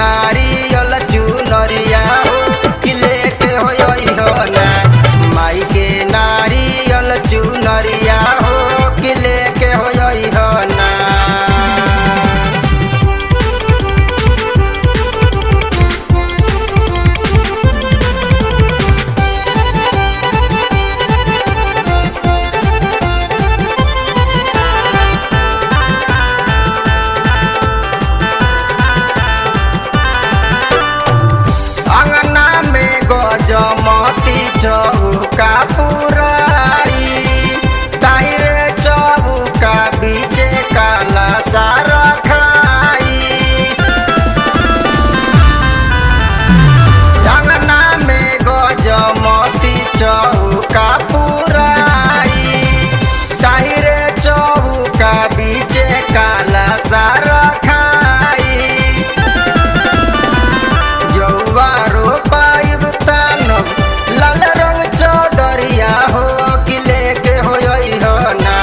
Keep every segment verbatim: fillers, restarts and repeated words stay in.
नारियल चुनरिया हो कि लेके होई हो ना माई के नारियल चुनरिया हो कि लेके होई हो ना। जमती चौका पुराई ताहिरे चौका बीचे काला सारा खाई अंगना में गजमती चौका पुराई ताहिरे चौका बीचे काला सारा खाई जौवा रोपाई लाल रंग चौदरिया हो कि लेके होई हो ना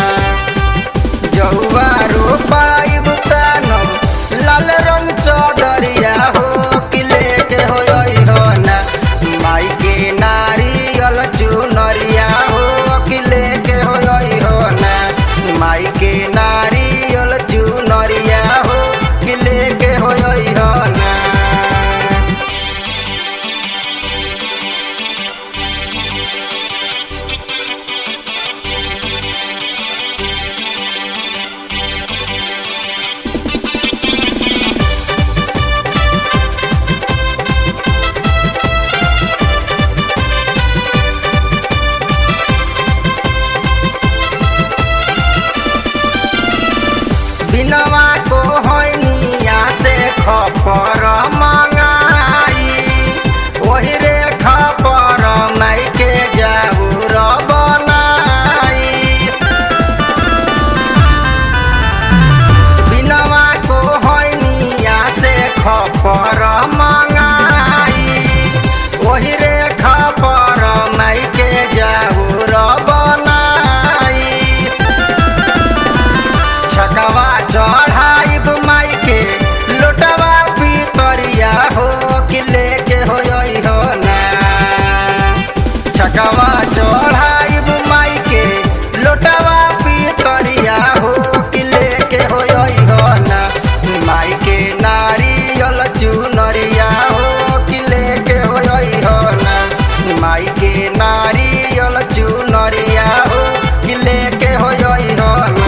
जौवा रोपाई बुतानम लाल रंग चौदरिया हो कि लेके होई हो ना माई के नारियल चुनरिया हो कि लेके होई हो ना माई के नारियल चुनरिया हो कि लेके होई हो ना। बिनवा को होनिया से खपर मंगाई वही रे खपर माई के जाऊर बनाई बिनवा को होनिया से खपर मंगाई वही रे खपर माई के जाऊर बनाई छकवा चढ़ाइब माई के लोटवा पितरिया हो कि लेके होई हो ना छकवा चढ़ाइब माई के लोटवा पितरिया हो कि लेके होई हो ना माई के नारियल चुनरिया हो कि लेके होई हो ना माई के नारियल चुनरिया हो कि लेके होई हो ना।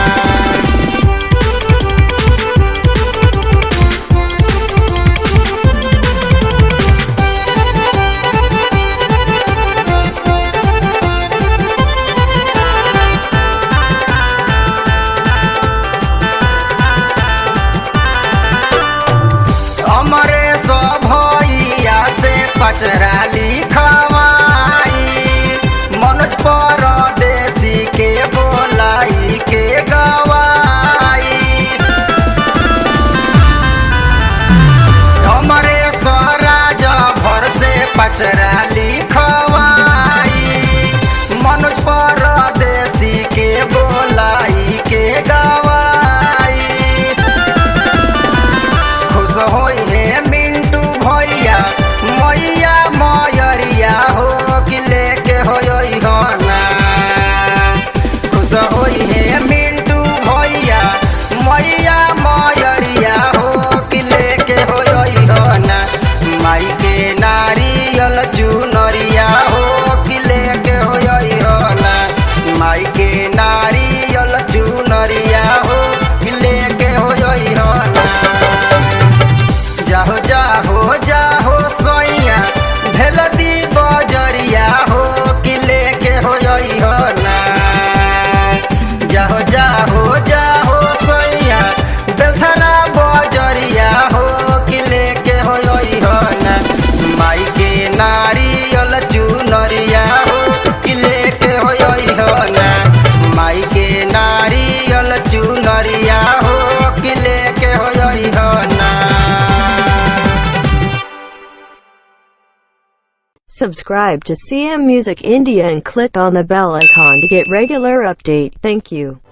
अमरेश भैया से पचरा लिखवाई मनोज परदेसी के बोलाई के गवाई अमरेश राजा भर से पचरा लिखवाई मनोज परदेसी के बोलाई के गवाई खुश होई है मिंटू भैया मैया मयरिया हो कि लेके होई हो ना खुश होई है मिंटू भैया मैया मयरिया हो कि लेके होई हो ना माई के नारियल चुनरिया हो कि लेके होई हो ना माई के नारियल चुनरिया हो कि लेके होई हो ना। जाहो जाहो जाहो सोइया भेल दी बजरिया हो कि लेके होई हो ना जाहो जाहो जाहो सोइया बेलथरा बजरिया हो कि लेके होई हो ना माई के नारियल चुनरिया हो कि लेके होई हो ना माई के नारियल चुनरिया हो कि लेके होई हो ना। Subscribe to C M Music India and click on the bell icon to get regular update. Thank you.